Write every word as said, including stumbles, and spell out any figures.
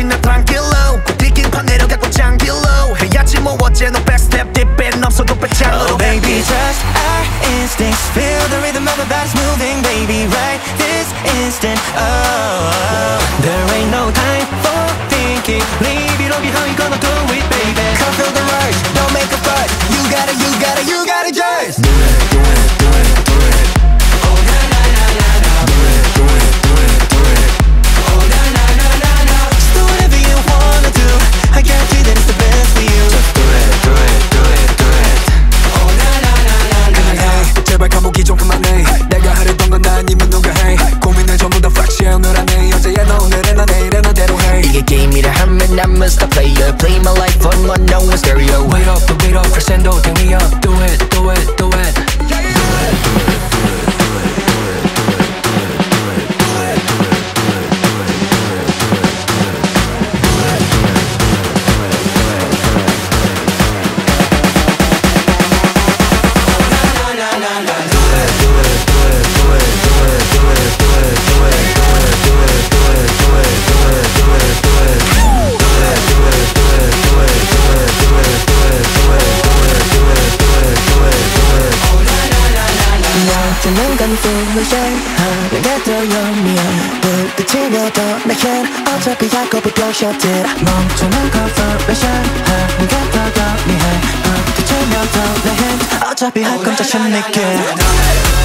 다시 나 tranquilo 뒷길판 내려가고 장길로 해야지 뭐 어째 no backstep 뒷배는 없어도 배짱으로 Oh baby trust our instincts feel the rhythm of our bodies moving baby right this instant oh there ain't no time for thinking leave it all behind we gonna do it baby come feel the rush don't make a fuss you gotta you gotta you gotta just do it do it do it do it oh na na na na na do it do it do it do it oh na na na na na just do whatever you wanna do I guarantee that it's the best for you just do it do it do it do it oh na na na na na 그만해 제발 감옥이 좀 그만해 내가 하려던 건 아니면 누가 해 고민을 전부 다 flex해 오늘 안해 어제야 너 오늘은 나 내일은 너대로 해 이게 게임이라 하면 I'm a star player play my life on one no one stereo wait up the wait up crescendo turn me up do it do it do it 나한테는 confusion 내게 더 영리해 불빛이며도 내겐 어차피 약속부터 shifted 멈추는 confirmation 내게 더 영리해 불빛이며도 내겐 어차피 할 건 자신 있게